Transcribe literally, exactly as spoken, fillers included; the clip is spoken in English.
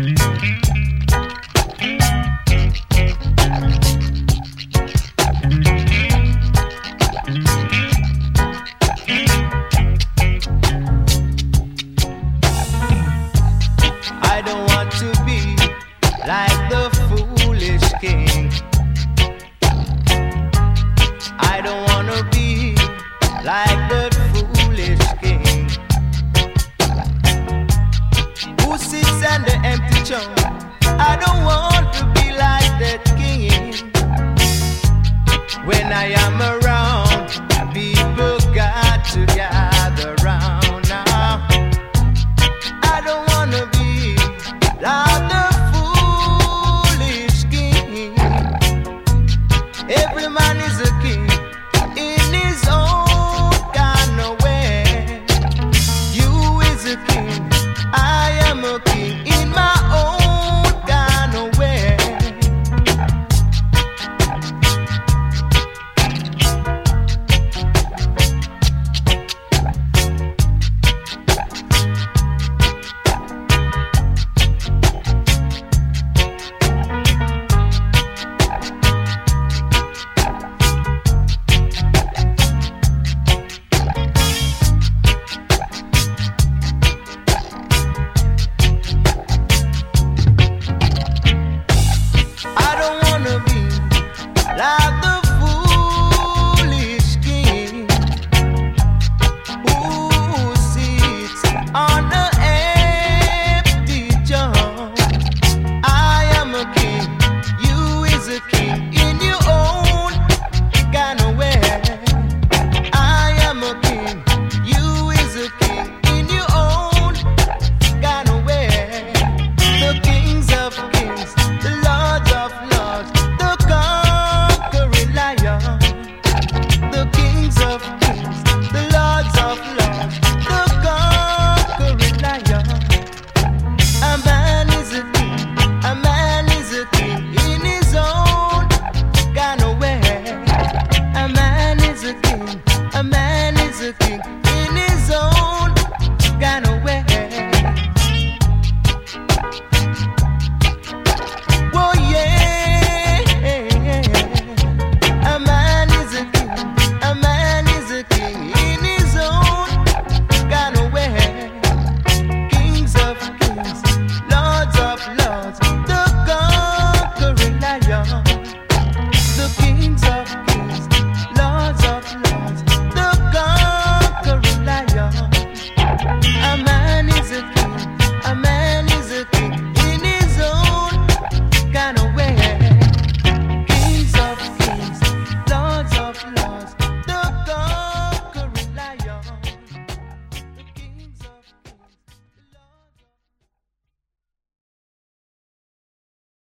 I don't want to be like the foolish king. I don't want to be like the foolish king who sits on the empty throne. I don't want to be like that king when I am a